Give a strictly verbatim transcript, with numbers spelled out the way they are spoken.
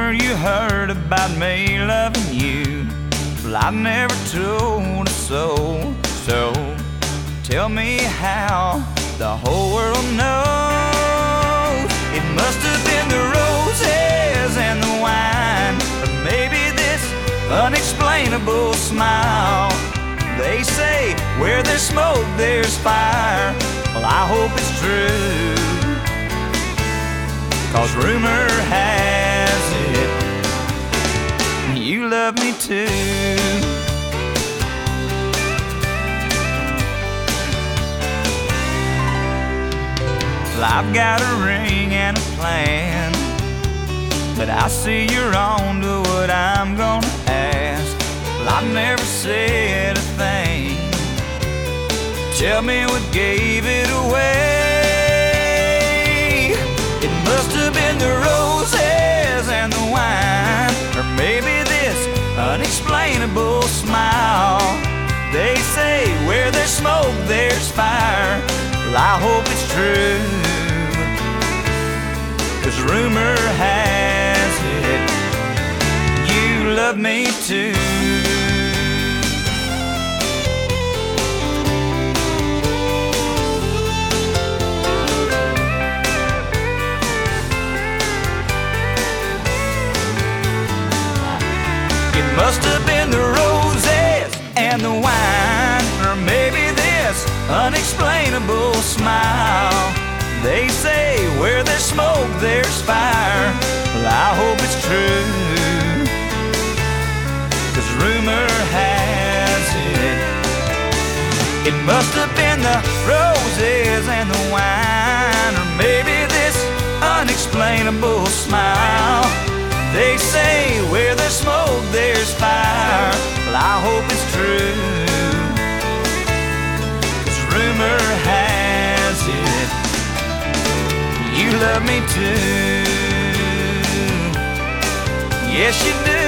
rumor you heard about me loving you, well, I never told a soul. So tell me how the whole world knows. It must have been the roses and the wine, or maybe this unexplainable smile. They say where there's smoke there's fire. Well, I hope it's true, 'cause rumor has it you love me too. Well, I've got a ring and a plan, but I see you're on to what I'm gonna ask. Well, I've never said a thing. Tell me what gave it away. It must have been the roses and the wine, or maybe this unexplainable smile. They say where there's smoke there's fire. Well, I hope it's true, 'cause rumor has it you love me too. It must have been the roses and the wine, or maybe this unexplainable smile. They say where there's smoke there's fire. Well, I hope it's true, 'cause rumor has it it must have been the roses and the wine, or maybe this unexplainable smile. They say where there's smoke there's fire. Well, I hope it's true, 'cause rumor has it you love me too. Yes, you do.